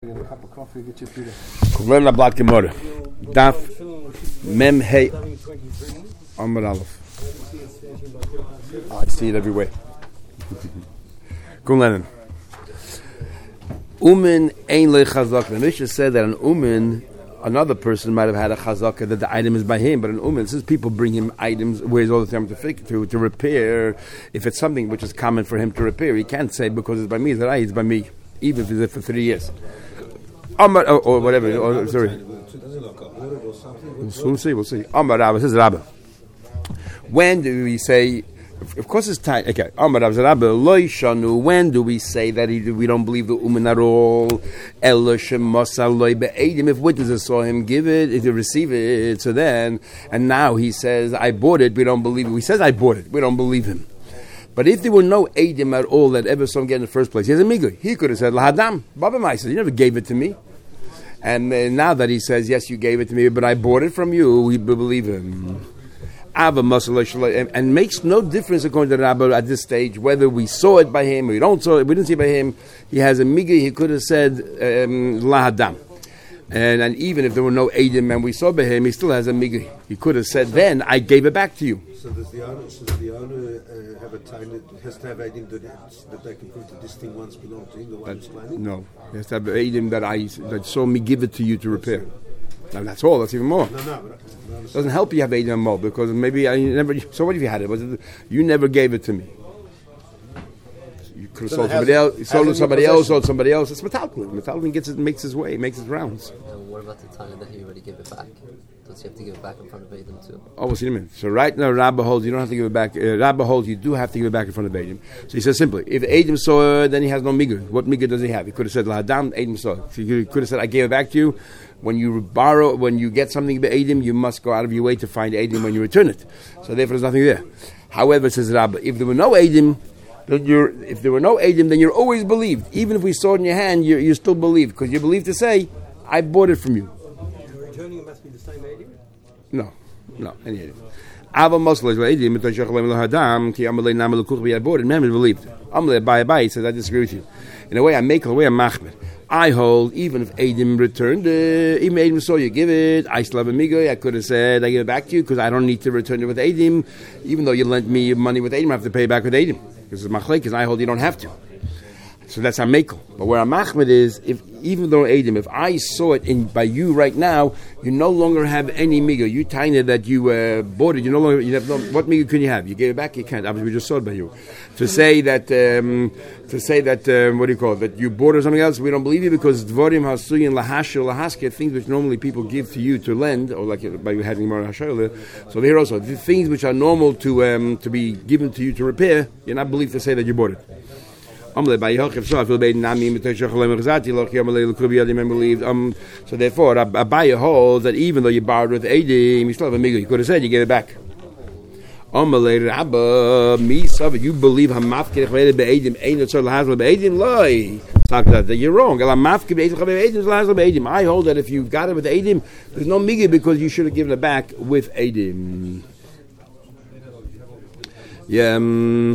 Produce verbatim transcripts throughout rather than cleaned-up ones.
Get a cup of coffee, get your feet up. Kulen la Blat Gemara. Daf Mem Hey Amar Aleph. I see it everywhere. Kulen. Umen ein le chazak. The Mishnah said that an umen, another person might have had a chazaka that the item is by him, but an umen, since people bring him items, where's all the time to fix, to to repair. If it's something which is common for him to repair, he can't say because it's by me that I it's by me, even if it's for three years. Amar, or, or whatever. Or, sorry. We'll see. We'll see. Amar Rabba says Rabba. When do we say? Of course, it's time. Okay. Amar Rabba Loi Shanu. When do we say that he, we don't believe the uman at all? Elo shemasa loy be'edim. If witnesses saw him give it, if you receive it, so then, and now he says, "I bought it." We don't believe it. He says, "I bought it." We don't believe him. But if there were no edim at all that ever saw him get in the first place, he has a migui. He could have said, "Lahadam, Baba Mai says, you never gave it to me." And uh, now that he says, yes, you gave it to me, but I bought it from you, we believe him. And makes no difference, according to Rabbi, at this stage, whether we saw it by him or we don't saw it, we didn't see it by him. He has a migui, he could have said, um, lahadam. And, and even if there were no edim and we saw by him, he still has a migui. He could have said, then, I gave it back to you. So does the owner, so does the owner uh, have a time that has to have edim that, that they can prove that this thing once belonged to him, the one who's claiming? No. He has to have edim that I that saw me give it to you to repair. Now that's all, that's even more. No, no, but it doesn't help you have edim more, because maybe I never, so what if you had it? Was it you never gave it to me. You could have So sold it somebody else, hasn't- sold to hasn't somebody your else, possession. sold somebody else. It's metalclin. Metalclin gets it, makes his way, makes his rounds. Uh, what about the time that he already gave it back? Does he have to give it back in front of Adam too? Oh, we'll see in a minute. So right now, Rabbi holds you don't have to give it back. Uh, Rabbi holds you do have to give it back in front of Adam. So he says simply, if Adam saw it, then he has no migur. What migur does he have? He could have said, Lahadam, Adam saw it. So he could have said, I gave it back to you. When you borrow, when you get something by Adam, you must go out of your way to find Adam when you return it. So therefore, there's nothing there. However, says Rabbi, if there were no Adam, then you're, if there were no Adam, then you're always believed. Even if we saw it in your hand, you you still believe, because you believe to say, I bought it from you. The returning must be the same edim? No, no, any Adam. Ava Muslim Edim, Hadam, Ki Amalei Namal Kuchbi, I bought it, man, believed. Amalei Bye Bye says, I disagree with you. In a way, I make a way, I'm Machmed. I hold, even if Adam returned it, even Adam saw you give it, I still have a migoy, I could have said, I give it back to you, because I don't need to return it with Adam. Even though you lent me money with Adam, I have to pay it back with Adam. Because it's machlek, because I hold you don't have to. So that's a mekel. But where a machmed is, if even though Adam, if I saw it in by you right now, you no longer have any migo. You tiny that you uh, bought it. You no longer. You have no. What migo can you have? You gave it back. You can't. Obviously, we just saw it by you. To say that, um, to say that, um, what do you call it? That you bought it or something else. We don't believe you because dvorim hasuyin lahashir lahaske, things which normally people give to you to lend, or like by having more hashayla. So here also, the things which are normal to um, to be given to you to repair, you're not believed to say that you bought it. Um, so therefore, Abaye holds that even though you borrowed with Edim, you still have a migu. You could have said you gave it back. You believe that you're wrong. I hold that if you've got it with Edim, there's no migu because you should have given it back with Edim. Yeah. Um,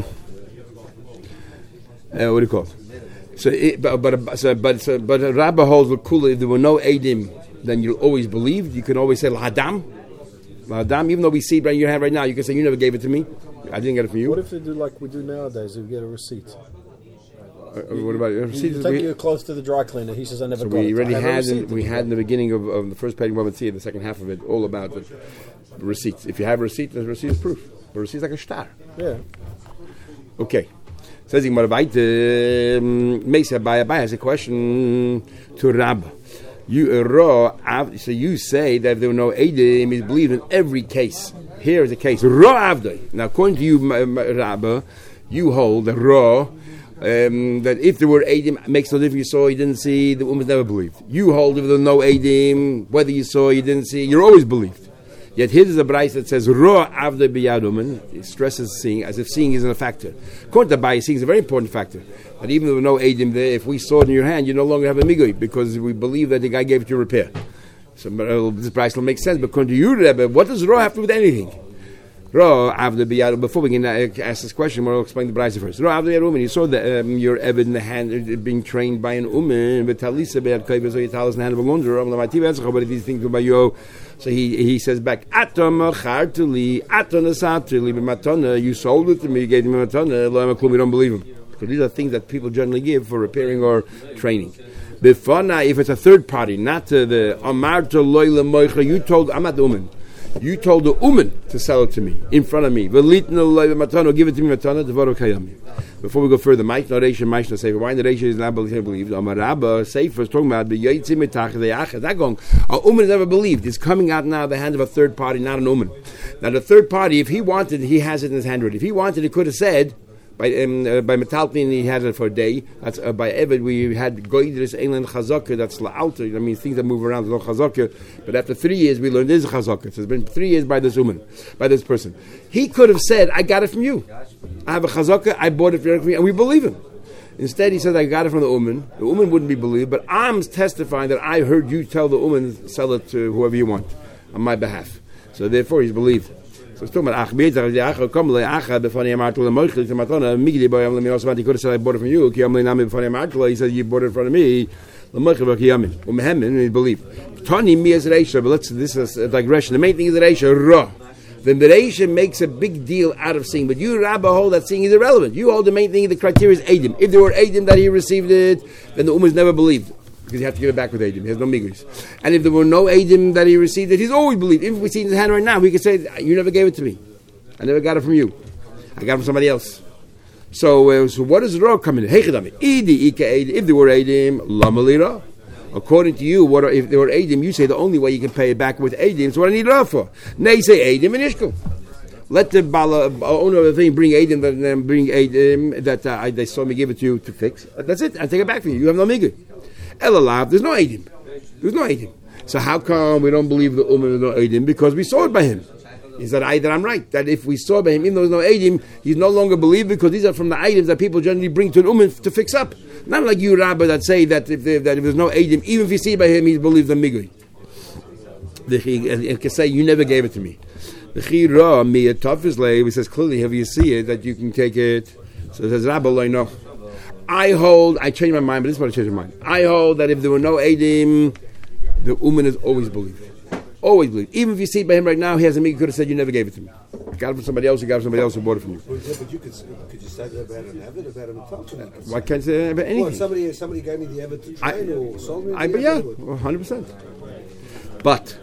Uh, what do you call it? So, it, but but so, but so, but a rabbi holds the kula. If there were no edim, then you'll always believe. You can always say lahadam, lahadam. Even though we see it right in your hand right now, you can say you never gave it to me. I didn't get it from you. What if they do like we do nowadays? We get a receipt. Uh, what about a receipt? You take your clothes to the dry cleaner. He says I never So got we it. already I have a had in, receipt. we had in the beginning of, of the first page of the second half of it all about the receipts. If you have a receipt, the receipt is proof. The receipt is like a star. Yeah. Okay. Says he Marabaita Mesa Baya Baya has a question to Rabba. You raw so you say that if there were no Edim, is believed in every case. Here is the case. Raw Avdai. Now according to you, Rabba, you hold the raw um, that if there were Edim, it makes no difference you saw, you didn't see, the woman never believed. You hold if there were no Edim, whether you saw, you didn't see, you're always believed. Yet here is a brace that says Ro Avdei Biyaduman. It stresses seeing as if seeing isn't a factor. According to Abaye, seeing is a very important factor. But even though there were no Edim there, if we saw it in your hand, you no longer have a migui because we believe that the guy gave it to repair. So uh, this brace will make sense. But according to you, Rebbe, what does Ro have to do with anything? Ro Avda Biyad. Before we can uh, ask this question, we'll explain the Braisa first. Ro Avda Biyad Umen. You saw the um, your Eved in the hand uh, being trained by an Umen. But Talisa Biyad Koyve so you tell us in the hand of a launderer. But these things by you. So he he says back, Atom Chartuli, Atom Asatuli, Matana. You sold it to me. You gave me Matana. Lo Amaklum. We don't believe him. Because these are things that people generally give for repairing or training. Bifana, if it's a third party, not to the Amarta Loila Moicha, you told, I'm not the Uman. You told the Uman to sell it to me in front of me. Velitna Loila Matano, give it to me Matana, Devaro Kayami. Before we go further, Mike Noration, Mike no Sefer. Why the Noration is not believed? Amarabba, Sefer is talking about the Yaitzi Mitach, the Achad. That going, a Uman is never believed. It's coming out now of the hand of a third party, not an Uman. Now the third party, if he wanted, he has it in his handwriting. If he wanted, he could have said, By um, uh, by Metaltin, he had it for a day. That's uh, by Eved, we had Goidris Eilan Chazaka, that's La'alta. I mean, things that move around, no Chazaka. But after three years, we learned this is Chazaka. So it's been three years by this woman, by this person. He could have said, I got it from you. I have a Chazaka, I bought it from you, and we believe him. Instead, he said, I got it from the woman. The woman wouldn't be believed, but I'm testifying that I heard you tell the woman, sell it to whoever you want, on my behalf. So therefore, he's believed. So it's talking about Achbeit, Acha, Kamle, Acha, Befani Amartula, Moichel, Matana, Migli, Boy, Amle, Minosmat, he could have said, I bought it from you, Kiamle, Nami, Befani Amartula, he said, you bought it in front of me, Lamoichel, Kiamin, Umehemin, and he believed. Tani, Mi, as Reisha, but let's, this is a digression. The main thing is the Reisha, Ra. Then the Reisha makes a big deal out of seeing, but you, Rabbi, hold that seeing is irrelevant. You hold the main thing, the criteria is Adim. If there were Adim that he received it, then the Ummah never believed. Because you have to give it back with Adim. He has no migris. And if there were no Adim that he received it, he's always believed. If we see in his hand right now, we could say, you never gave it to me. I never got it from you. I got it from somebody else. So, uh, so what does the Ra come in? If there were Adim, Lama Lira. According to you, what are, if there were Adim, you say the only way you can pay it back with Adim. So what do I need Ra for? Nay, say Adim and Ishkel. Let the bala, owner of the thing bring Adim, then bring Adim that uh, I, they saw me give it to you to fix. That's it. I take it back from you. You have no migui. Elalav, there's no Adim. There's no Adim. So how come we don't believe the Ummah is no Adim? Because we saw it by him. He said, I that I'm right. That if we saw by him, even though there's no Adim, he's no longer believed because these are from the items that people generally bring to an Ummah to fix up. Not like you, Rabbi, that say that if, they, that if there's no Adim, even if you see by him, he's believed the Migui. And can say, you never gave it to me. The Chira, me a toughest lay, he says, clearly, have you see it, that you can take it. So it says, Rabbi, I know. I hold, I changed my mind, but this is what I changed my mind. I hold that if there were no Adim, the Ummah is always believed. Always believed. Even if you see it by him right now, he has a Migui, could have said, you never gave it to me. You got it from somebody else, you got it from somebody else who bought it from you. Well, yeah, but you could, could you say that about an Evid, about an Atalton? Why can't I say about anything? Well, somebody, somebody gave me the Evid to train I, or sold me the I, but yeah, Evid. one hundred percent. But,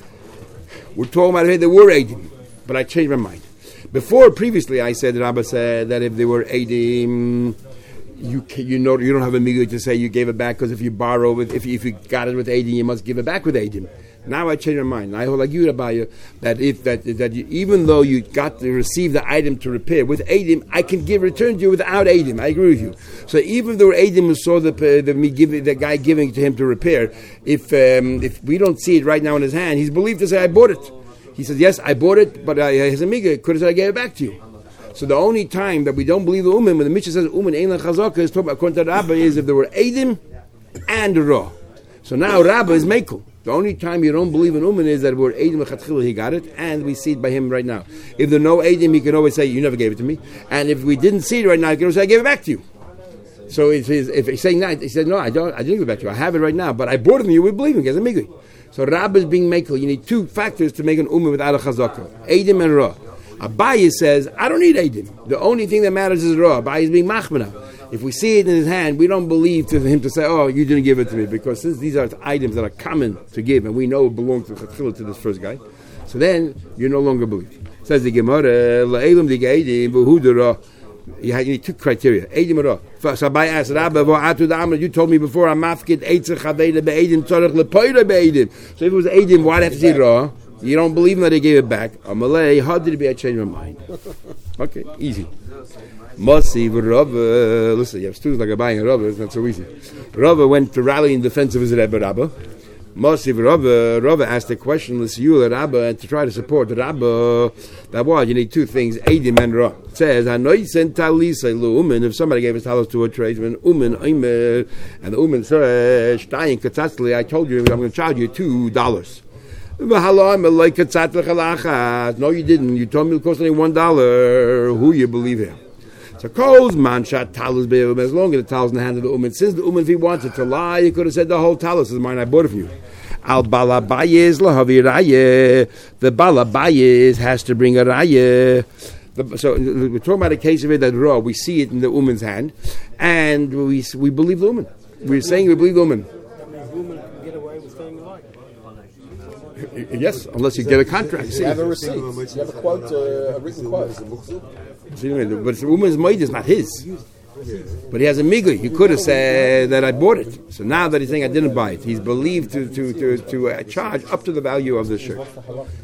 we're talking about hey, there were Adim, but I changed my mind. Before, previously, I said, Rabbi said that if there were Adim, you can, you know you don't have a migui to say you gave it back because if you borrow it, if you, if you got it with Adim, you must give it back with Adim. Now I change my mind. I hold like you, Rabbi, that if that that you, even though you got to receive the item to repair with Adim, I can give return to you without Adim. I agree with you. So even though Adim who saw the the me giving the guy giving it to him to repair, if um, if we don't see it right now in his hand, he's believed to say I bought it. He says yes, I bought it, but I, his amiga could have said I gave it back to you. So the only time that we don't believe the Ummah, when the Mishnah says Ummah Ein Chazaka, is talking about according to the Rabbi is if there were Adim and Ra. So now Rabbi is Mekel. The only time you don't believe in Ummah is that we're Eidim Lechatchila, he got it, and we see it by him right now. If there are no Eidim, he can always say, you never gave it to me. And if we didn't see it right now, he can always say, I gave it back to you. So if he's, if he's saying that, he said, no, I don't, I didn't give it back to you. I have it right now, but I bought it from you, we believe him, he has a migui. So Rabbi is being Mekel. You need two factors to make an Ummah without a Chazaka. Eidim and Ra. Abaye says, I don't need Eidim. The only thing that matters is Ra. Abaye is being Machmana. If we see it in his hand, we don't believe to him to say, oh, you didn't give it to me, because since these are items that are common to give, and we know it belongs to Chatchila, to this first guy, so then you no longer believe. Says the Gemara, La'elim di Geidim, V'hudara, you need two criteria. Eidim Ra. So Abaye asked, Rabbi, V'atu da'amad, you told me before, I'm mafkid, Eitzah chaveda be'edim, tzarech lepoida be'edim. So if it was Eidim, why'd I have to say Ra? You don't believe him that he gave it back. Amalei, how did it be? I changed my mind. Okay, easy. Masi Rava. Listen, you have students like Abaye and Rava. It's not so easy. Rava went to rally in defense of his Rebbe Rabba. Masi Rava. Rava asked a question, L'siyul Rabba, and to try to support the Rabba. That was, you need two things, Eidim and Ra. It says, Hanoisen Talisa Umen. If somebody gave his talis to a tradesman, Umen Aimer, and the Umen said, Shtayin Katzatzli, I told you I'm going to charge you two dollars. No, you didn't. You told me it cost only one dollar. Who you believe him? So calls man shot talus be'um as long as the talus in the hand of the uman. Since the uman, if he wanted to lie, he could have said the whole talus is mine. I bought it from you. Al balabayis lahavi raya. The balabayis has to bring a raya. The, so we're talking about a case of it that raw. We see it in the uman's hand, and we we believe the uman. We're saying we believe the uman. That means women can get away with saying a lie. Yes, unless you get a contract. You have a receipt. You have a quote, uh, a written quote. See, but the woman's maid is not his. But he has a migui. He could have said that I bought it. So now that he's saying I didn't buy it, he's believed to to to, to uh, charge up to the value of the shirt. What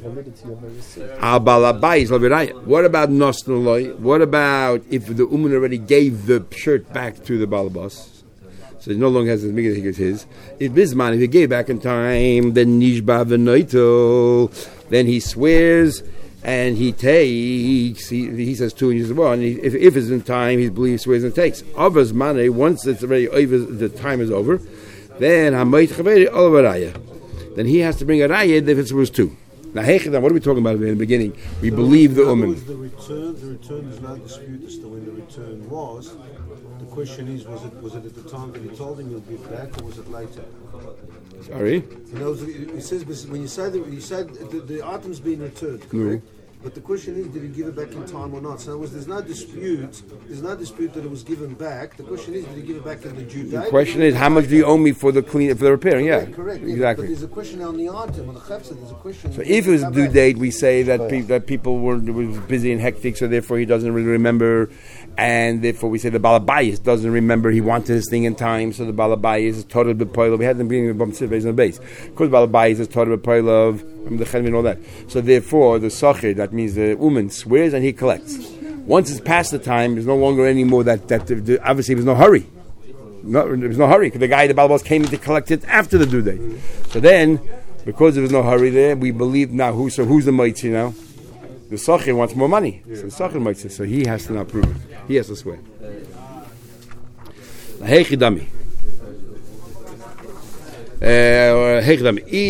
about nostaloi? What about if the woman already gave the shirt back to the balabas? So he no longer has his migui, he gets his. If Bisman, if he gave back in time, then nishba v'noito, then he swears and he takes. He, he says two and he says one. He, if, if it's in time, he believes, swears and takes. Avas mane, once it's already over, the time is over, then hamayt chaveri olavaraya. Then he has to bring a raya if it was two. Now, Hechidan, what are we talking about in the beginning? We so believe the woman. The return, the return is no dispute as to when the return was. The question is, was it was it at the time that he told him he'll give back, or was it later? Sorry? You know, it says when you say that you said the, the item's been returned, correct? No. But the question is, did he give it back in time or not? So in other words, there's no dispute. There's no dispute that it was given back. The question is, did he give it back in the due date? The question is, how much do you owe me for the clean for the repairing? Yeah, correct. correct exactly. Yeah, but there's a question on the item, on the chefsa. There's a question. So if it was due date, we say that pe- that people were was busy and hectic, so therefore he doesn't really remember, and therefore we say the balabayis doesn't remember. He wanted his thing in time, so the balabayis is taught b'poilov. We had them being the based on the base. Of course, balabayis is taught b'poilov. The chenvin and all that. So therefore, the sachir, that means the woman swears and he collects. Once it's past the time, there's no longer any more that that the, the, obviously there's no hurry. No, there was no hurry because the guy, the balabas, came in to collect it after the due date. So then, because there was no hurry there, we believe now who. So who's the mitzi now? The sachir wants more money. So the sachir mitzi. So he has to now prove it. He has to swear. Heichidami. Uh, if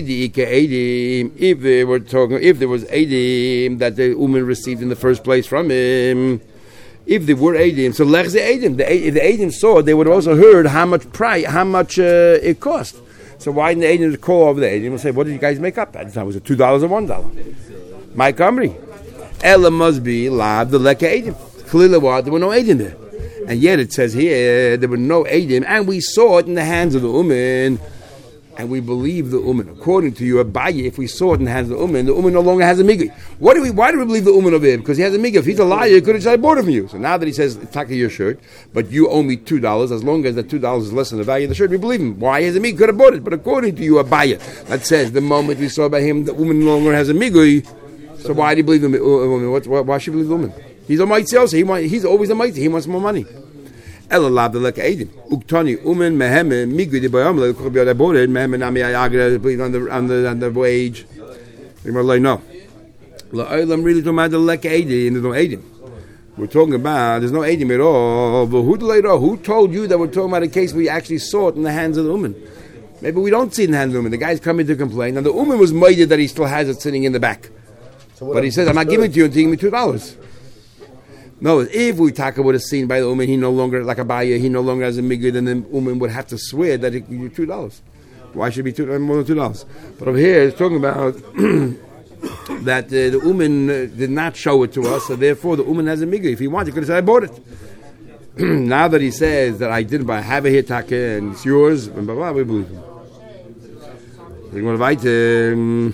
they were talking, if there was edim that the woman received in the first place from him, if they were edim, so lech the edim. The if the edim saw, they would have also heard how much price, how much uh, it cost. So why didn't the edim call over the edim and say, "What did you guys make up?" At the time, was it two dollars or one dollar? My Kamri, Ella must be lab the leka edim. Clearly, what there were no edim there, and yet it says here there were no edim, and we saw it in the hands of the woman. And we believe the uman. According to you, Abaye, if we saw it in the hands of the uman, the uman no longer has a migui. What do we? Why do we believe the uman over here? Because he has a migui. If he's a liar, he could have said, "I bought it from you." So now that he says, "Taka your shirt," but you owe me two dollars. As long as that two dollars is less than the value of the shirt, we believe him. Why has a migui? Could have bought it. But according to you, Abaye, that says the moment we saw by him, the woman no longer has a migui. So why do you believe the woman? What, why should we believe the woman? He's a mighty also. He want, He's always a mighty. He wants more money. Ella lab the leka edim. Uktani umen meheme migui de bayamle could be bought it meheme nami ayagra on the on the on the wage. We're like no. La I'm really talking about the leka edim. There's no edim. We're talking about there's no edim at all. But who later? Who told you that we're talking about a case where you actually saw it in the hands of the woman? Maybe we don't see it in the hands of the woman. The guy's coming to complain, and the woman was made that he still has it sitting in the back. So but he says, "I'm not giving it to you until you give me two dollars." No, if we talk about a scene by the woman, he no longer, like a buyer, he no longer has a migud, and the woman would have to swear that it could be two dollars. Why should it be two, more than two dollars? But over here, it's talking about that uh, the woman uh, did not show it to us, so therefore the woman has a migud. If he wanted, he could have said, "I bought it." Now that he says that I didn't buy, I have it here, taka, and it's yours, and blah, blah, we believe him. We're going to write. Um,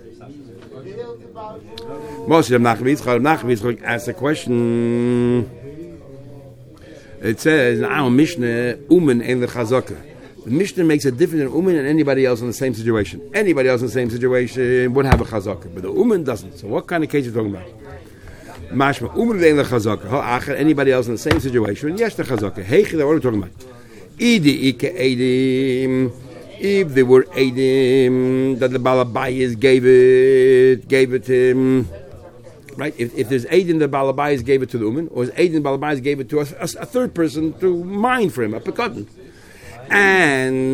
Moshe Nachman asks a question. It says, "Our Mishnah Uman and the Chazaka." The Mishnah makes a difference in Uman and anybody else in the same situation. Anybody else in the same situation would have a Chazaka, but the Uman doesn't. So, what kind of case are you talking about? Mashma Uman and the Chazaka. Anybody else in the same situation? Yes, the Chazaka. Hey, what are we talking about? Idi Ike Edim. If they were Edim that the Balabayas gave it, gave it to him. Right? If, if there's Aiden the Balabayas gave it to the woman, or Aiden the Balabayas gave it to us, a, a third person to mine for him, a pekatan. And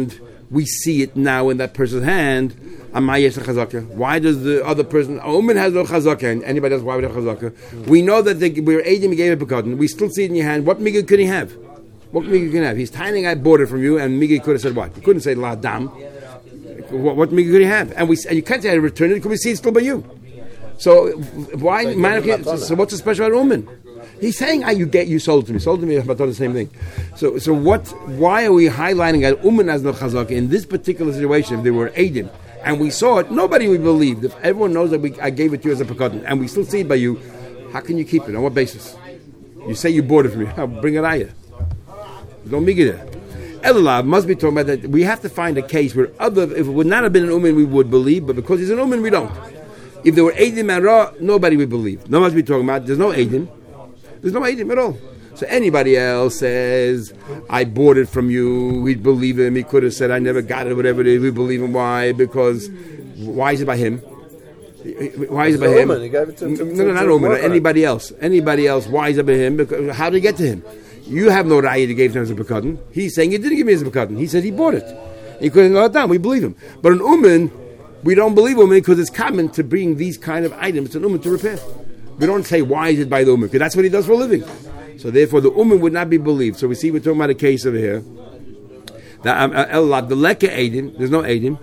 we see it now in that person's hand. Why does the other person, Umen has no chazaka, and anybody else, why would have chazaka? We know that they, we were Eidim, he gave it Pekadon. We still see it in your hand. What Migid could he have? What Migid can he have? He's tiny, I bought it from you, and Migid could have said what? He couldn't say La Dam. What, what Migid could he have? And we and you can't say I return it because we see it's still by you. So why? So, so what's so special about Umen? He's saying, ah, you get, you sold it to me. Sold it to me, but the same thing. So, so what? Why are we highlighting that Umen has no chazaka in this particular situation? If they were Eidim and we saw it, nobody would believe. If everyone knows that we, I gave it to you as a pekadon, and we still see it by you, how can you keep it? On what basis? You say you bought it from me. I'll bring it ayah. Don't make it there. Elulav must be talking about that. We have to find a case where other, if it would not have been an Umen, we would believe, but because he's an Umen, we don't. If there were Eidim and Ra, nobody would believe. No one must be talking about. There's no Eidim. There's no Eidim at all. So anybody else says, I bought it from you, we'd believe him. He could have said, I never got it, whatever it is. We believe him. Why? Because, why is it by him? Why is it by him? He gave it to, no, no, not Omer. Anybody else. Anybody else. Why is it by him? Because, how did it get to him? You have no raya that gave him as a pekadon. He's saying, he didn't give me as a pekadon. He said he bought it. He couldn't know it down. We believe him. But an Umen, we don't believe Umen because it's common to bring these kind of items to an Umen to repair. We don't say, why is it by the Umen? Because that's what he does for a living. So therefore, the Umen would not be believed. So we see we're talking about a case over here. The Leka Eidim, there's no Eidim.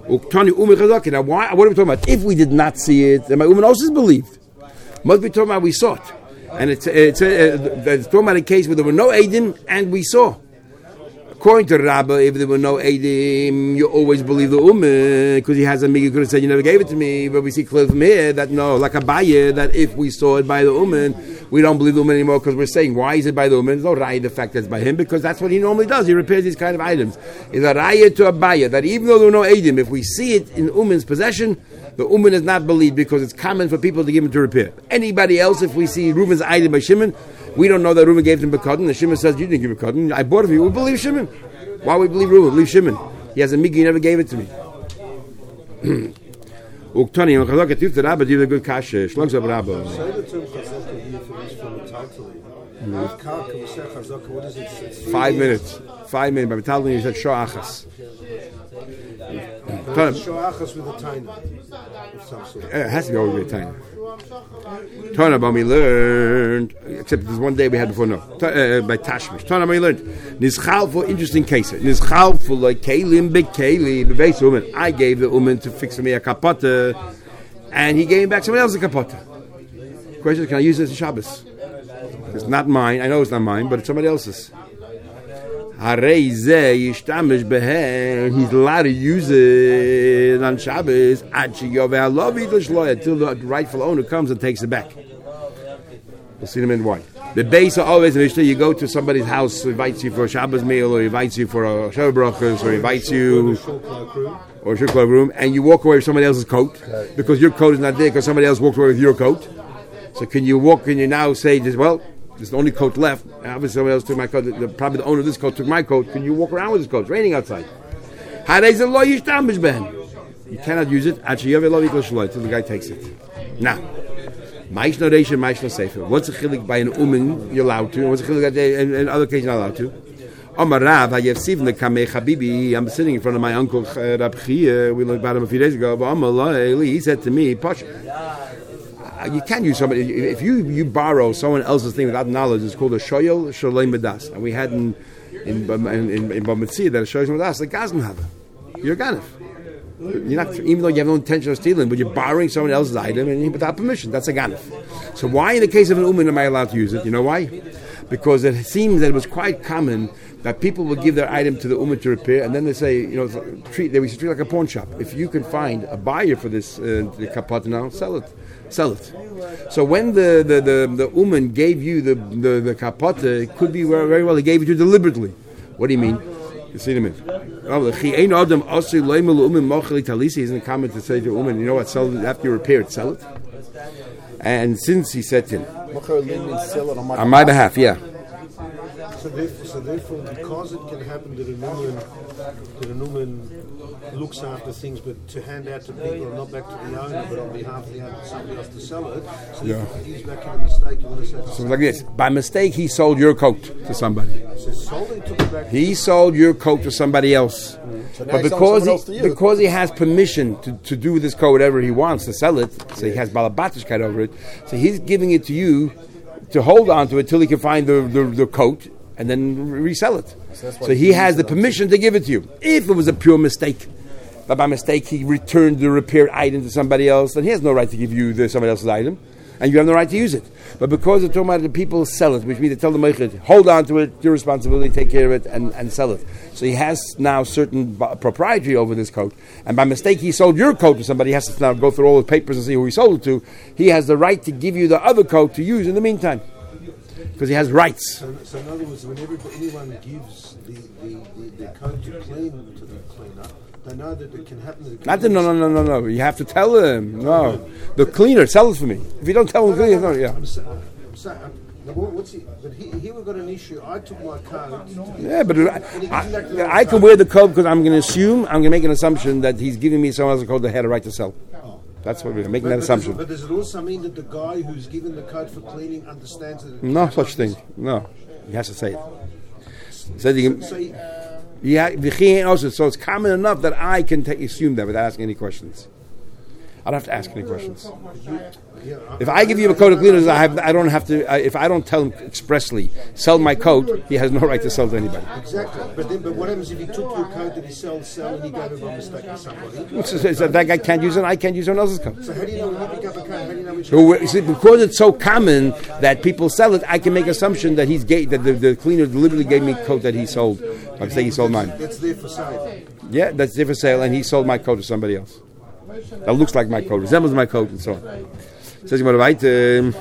Now, why, what are we talking about? If we did not see it, then my Umen also is believed. Must be talking about we saw it. And it's, it's, uh, it's talking about a case where there were no Eidim and we saw. According to Rabbah, if there were no Eidim, you always believe the Ummah, because he has a Migid could have said, you never gave it to me. But we see clearly from here that no, like a Baye, that if we saw it by the Ummah, we don't believe the Ummah anymore, because we're saying, why is it by the Ummah? There's no Raya, the fact that it's by him, because that's what he normally does. He repairs these kind of items. It's a Raya to a Baye, that even though there were no Eidim, if we see it in Ummah's possession, the Ummah is not believed, because it's common for people to give him to repair. Anybody else, if we see Reuven's item by Shimon, we don't know that Reuven gave him Bekadon, and Shimon says, you didn't give Bekadon, I bought it for you, we believe Shimon. Why we believe Reuven? Believe Shimon. He has a migi, he never gave it to me. Uktani, and Chazaka Tif the Rabba, do you have a good kasha? Shlogs of Rabba. Say the term Chazaka here for this from the What is it? Five minutes. Five minutes. By Metalton, you said Shoachas. Shoachas with a tiny. It has to be over with a tiny. Tana, but we learned, except there's one day we had before, no, uh, by Tashmish. Tana, we learned, Nizchal for interesting case. Nizchal for like Kalim, big Kalim, the base woman. I gave the woman to fix me a kapata, and he gave back someone else a kapata. Question is, can I use this in Shabbos? It's not mine. I know it's not mine, but it's somebody else's. He's allowed to use it on Shabbos until the rightful owner comes and takes it back. We'll see them in why. The base are always an issue. You go to somebody's house, invites you for a Shabbos meal, or invites you for a Shabbos brachos, or invites you or a shulchan room, and you walk away with somebody else's coat because your coat is not there because somebody else walked away with your coat. So can you walk and you now say, well, there's the only coat left. Obviously, somebody else took my coat. The, probably the owner of this coat took my coat. Can you walk around with this coat? It's raining outside. You cannot use it until the guy takes it. Now, what's the chilik by an umin you're allowed to? What's the chilik in, in other cases you're not allowed to? I'm sitting in front of my uncle Rab Chia. We learned about him a few days ago. He said to me, Posh, you can't use somebody if you, you borrow someone else's thing without knowledge. It's called a shoyel sholem medas, and we had in in in, in Bamitzia that a shoyel medas the gazan have. You're a ganef. You're not, even though you have no intention of stealing, but you're borrowing someone else's item and without permission. That's a ganef. So why, in the case of an umin, am I allowed to use it? You know why? Because it seems that it was quite common that people would give their item to the ummah to repair, and then they say, you know, treat they used to treat like a pawn shop. If you can find a buyer for this uh, the kapat now, sell it, sell it. So when the the the, the ummah gave you the the, the kapat, it could be very well he gave it to you deliberately. What do you mean? You see them in. Isn't common to say to ummah, you know what, sell it after you repair it, sell it. And since he said to him, on my behalf, yeah. So therefore, so therefore, because it can happen to the Numan, to the Numan looks after things, but to hand out to people, not back to the owner, but on behalf of the owner, somebody else to sell it. So Yeah. if he's making a mistake, you want to say So it's like this. By mistake, he sold your coat to somebody. so sold it, took it back. He sold your coat to somebody else. So now But he's selling because someone he, else to you. because he has permission to, to do with this coat whatever he wants, to sell it, so he has balabatischkeit over it, so he's giving it to you to hold on to it till he can find the, the, the coat and then re- resell it. So that's why So he he has the uses it. permission to give it to you. If it was a pure mistake, but by mistake he returned the repaired item to somebody else, then he has no right to give you the, somebody else's item, and you have no right to use it. But because they're talking about the people sell it, which means they tell the meichid, hold on to it, your responsibility, take care of it, and, and sell it. So he has now certain b- propriety over this coat, and by mistake he sold your coat to somebody. He has to now go through all the papers and see who he sold it to. He has the right to give you the other coat to use in the meantime, because he has rights. So, so in other words, whenever anyone gives the, the, the, the coat to clean to the cleaner, they know that it can happen. That it can Not the, no, no, no, no, no. You have to tell him. No, the cleaner, sell it for me. If you don't tell him, the cleaner, no, yeah. I'm saying, I'm saying, now what- what's he? But he, here we've got an issue. I took my coat. Yeah, but I, I, I can wear the coat because I'm going to assume, I'm going to make an assumption that he's giving me someone else's coat that had a right to sell. That's what we're making But, that but, assumption. does, but does it also mean that the guy who's given the coat for cleaning understands that? It No such thing. No, he has to say it. He said he can, So he, yeah, v'chi also. So it's common enough that I can take, assume that without asking any questions. I don't have to ask any questions. yeah, If I give you a coat of cleaners, I have. I don't have to. I, if I don't tell him expressly, sell my coat, he has no right to sell to anybody. exactly. But then, but what happens if he took your coat that he sells, sell, and he gave it by mistake to somebody? So, so, so that guy can't use it. I can't use someone else's coat. So how do you know when you pick up a coat? How do you know which? So, you see, because it's so common that people sell it, I can make assumption that he's gave, that the, the cleaner deliberately gave me a coat that he sold. Like say he sold mine. That's there for sale. Yeah, that's there for sale, and he sold my coat to somebody else. That looks like my coat, resembles my coat, and so on. Says you want to write. Um,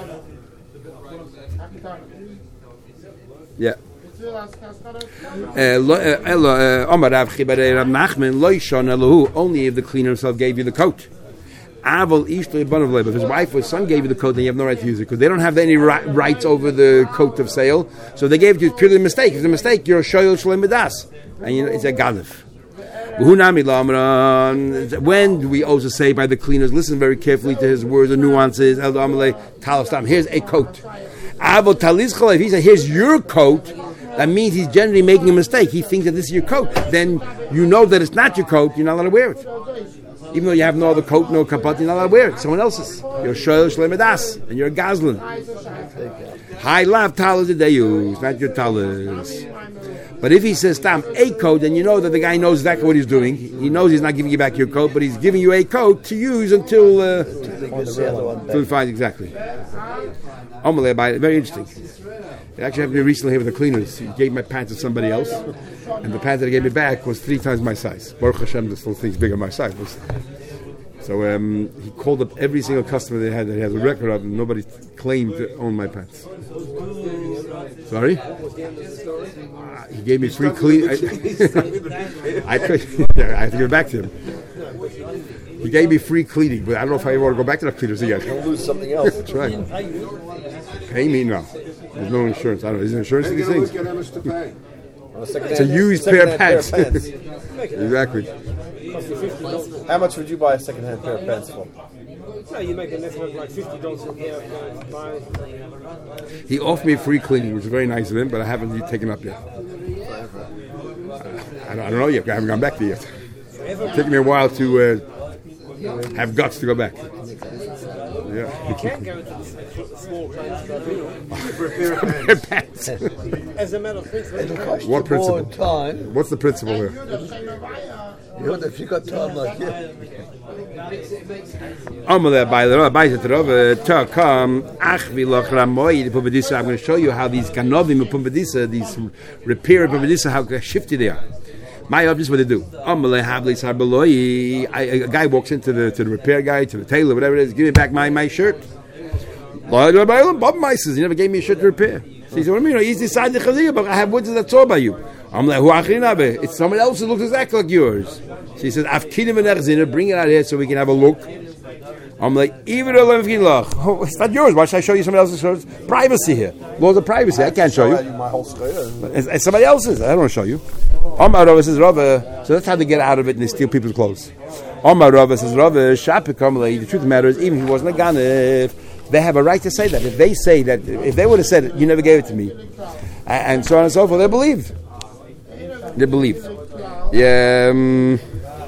yeah. Uh, lo- uh, elo, uh, Omar Rav Chibarei Rav Nachman, lo yishon elohu, only if the cleaner himself gave you the coat. Aval ishtoi banav lei, if his wife or son gave you the coat, then you have no right to use it, because they don't have any ri- rights over the coat of sale, so they gave it to you purely a mistake. If it's a mistake, you're a shoyel shalem midas, and you know, it's a galif. When do we also say by the cleaners, listen very carefully to his words and nuances, here's a coat. If he said, here's your coat, that means he's generally making a mistake. He thinks that this is your coat. Then you know that it's not your coat, you're not allowed to wear it. Even though you have no other coat, no kapot, you're not allowed to wear it. Someone else's. You're shoyel shlemedas, and you're a gazlan. High lav talis they use, not your talis. But if he says "Tam a coat," then you know that the guy knows exactly what he's doing. He knows he's not giving you back your coat, but he's giving you a coat to use until uh, until he finds exactly. Amalei, very interesting. It actually happened to me recently here with the cleaners. He gave my pants to somebody else, and the pants that he gave me back was three times my size. Baruch Hashem, this little thing's bigger than my size. So um, he called up every single customer they had that he has a record of, and nobody claimed to own my pants. Sorry? Uh, he gave me free clean. I, I could. Yeah, I have to give it back to him. He gave me free cleaning, but I don't know if I want to go back to the cleaners again. You'll lose something else. That's right. Pay me now. There's no insurance. I don't know. Is there insurance for these things? How much to pay? It's a used pair of pants. Exactly. How much would you buy a second-hand pair of pants for? No, you make a net of like fifty dollars a pair of buy. He offered me free cleaning, which is very nice of him, but I haven't taken up yet. I don't, I don't know yet. I haven't gone back there yet. It's taken me a while to uh, have guts to go back. Yeah. You can't go to the small claims tribunal. For a pair of pants. Pants. As a matter of fact, What principle? Time. What's the principle here? You know, if you got time like that. I'm going to show you how these ganovim of Pumbedisa, these repair of Pumbedisa, how shifty they are. My job is what they do. A guy walks into the to the repair guy, to the tailor, whatever it is, give me back my, my shirt. Bob Mises, he never gave me a shirt to repair. So he said, what do you mean? He's decided the chaziyah, but I have woods that's all by you. I'm like, it's someone else who looks exactly like yours. So he says, bring it out here so we can have a look. I'm like, even oh, it's not yours. Why should I show you somebody else's shirts? Privacy here. Laws of privacy. I can't show you. My whole It's, it's somebody else's. I don't want to show you. Omar Rava says Rava. So that's how they get out of it and they steal people's clothes. Omar Rava says Rava. Shapik. The truth of the matter is, even if he wasn't a ganef, they have a right to say that. If they say that, if they would have said, you never gave it to me, and so on and so forth, they believed. They believed. Yeah. Um,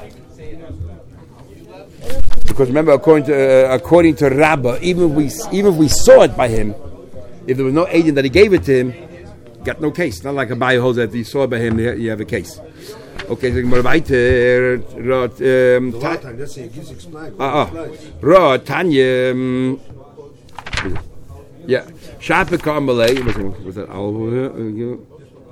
because remember, according to uh, according to Rabbah, even if we even if we saw it by him, if there was no agent that he gave it to him, got no case. Not like a buyer holds that if you saw it by him, you have a case. Okay, so more weiter. Um, That's it. Gives explain. Ah, ah. Ra Tanya. Um, yeah. Shape Karmelei. Was that all?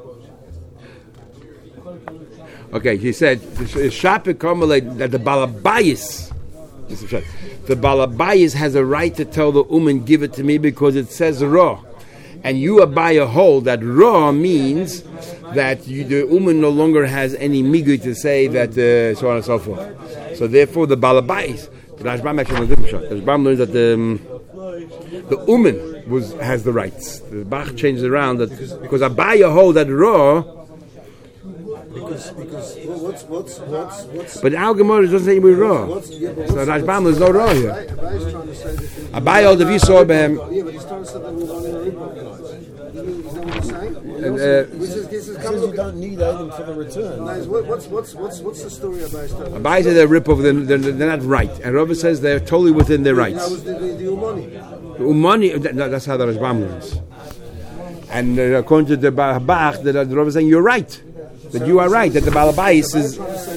Okay, he said Shape Karmelei that the Balabayis. The Balabayis has a right to tell the Uman, give it to me because it says Ra. And you Abaya hold that Ra means that you, the Uman no longer has any migu to say that, uh, so on and so forth. So therefore the Balabayis, the Rashbam actually knows different shot. The Rashbam learns that the, um, the Uman was, has the rights. The Bach changes around that because Abaya hold that Ra. Because, because well, what's, what's, what's, what's... But Al Gemara doesn't say we're raw. Yeah, so Rashbam, there's no raw here. Abaya's trying to say that... Abayah, if you saw him... Yeah, but he's trying to say that we're one in a rip-off, guys. Is that what he's saying? And, uh, this is, this is Because you don't need anything for the return. Nice. What, what's, what's, what's, what's the story about that? Abayah says they're rip-off, they're, they're, they're not right. And Rabbi says they're totally within their rights. That was the, the, the Umani. The Umani, that, that's how the Rashbam learns. And uh, according to the Bach, the, the Rabbi is saying, you're right. That you are right, that the Balabais is...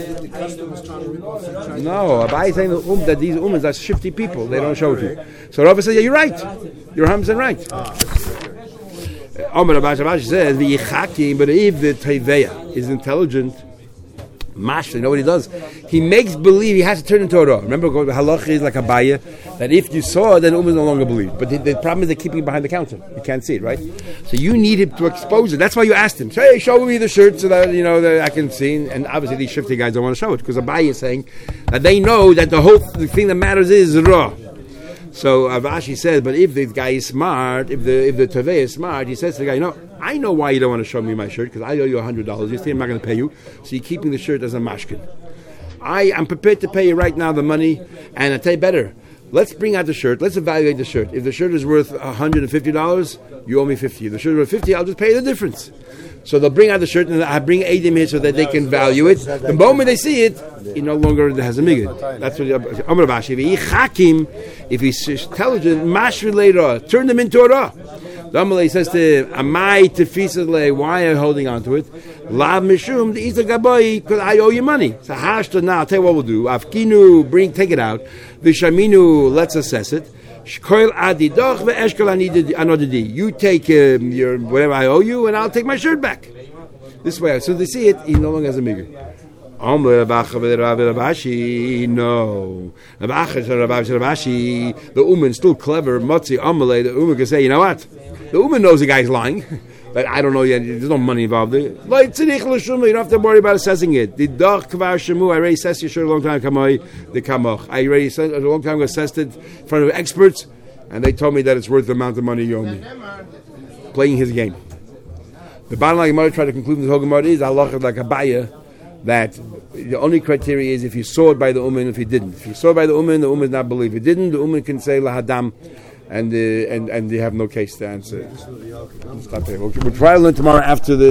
No, Abai is saying that, um, that these umans are shifty people. They don't show it to you. So Rabbi says, yeah, you're right. You're one hundred percent right. Omer Abash says, but if the Teveya is intelligent, Mash, you know what he does? He makes believe he has to turn into a Ra. Remember, halach is like a baya, that if you saw it, then umans no longer believe. But the, the problem is they're keeping it behind the counter. You can't see it, right? So you need him to expose it. That's why you asked him, hey, show me the shirt so that, you know, that I can see. And obviously these shifty guys don't want to show it, because a baya is saying that they know that the whole the thing that matters is Ra. So Avashi says, but if the guy is smart, if the if the Taveh is smart, he says to the guy, you know, I know why you don't want to show me my shirt, because I owe you one hundred dollars. You say I'm not going to pay you, so you're keeping the shirt as a mashkin. I am prepared to pay you right now the money, and I tell you better, let's bring out the shirt, let's evaluate the shirt. If the shirt is worth one hundred fifty dollars, you owe me fifty dollars. If the shirt is worth fifty dollars, I'll just pay you the difference. So they'll bring out the shirt, and I bring Eidim here so that they can value it. The moment they see it, he no longer has a migid. That's what Amar Bashi. If he's intelligent, mashvi leira, turn them into a ra. The Amalei says to him, Amai tefisas, why are you holding on to it? Lav mishum the isa gabai, because I owe you money. So hashta now, I'll tell you what we'll do. Afkinu, bring, take it out. Vishaminu, let's assess it. You take um, your whatever I owe you, and I'll take my shirt back. This way, so they see it, he no longer has a migger. No, the Uman still clever. Motzi Amalei, the Uman can say, you know what? The Uman knows the guy's lying, but I don't know yet. There's no money involved. You don't have to worry about assessing it. The Doch Kvar Shemu, I already assessed your shirt a long time ago. The Kamoch, I already a long time ago assessed it in front of experts, and they told me that it's worth the amount of money you owe me. Playing his game. The bottom line Gemara tried to conclude this whole Gemara is Allah like a baya, that the only criteria is if you saw it by the Uman, if you didn't. If you saw it by the Uman, the Uman does not believe. If you didn't, the Uman can say lahadam, and uh, and and they have no case to answer. Stop there. We'll, we'll try to learn tomorrow after the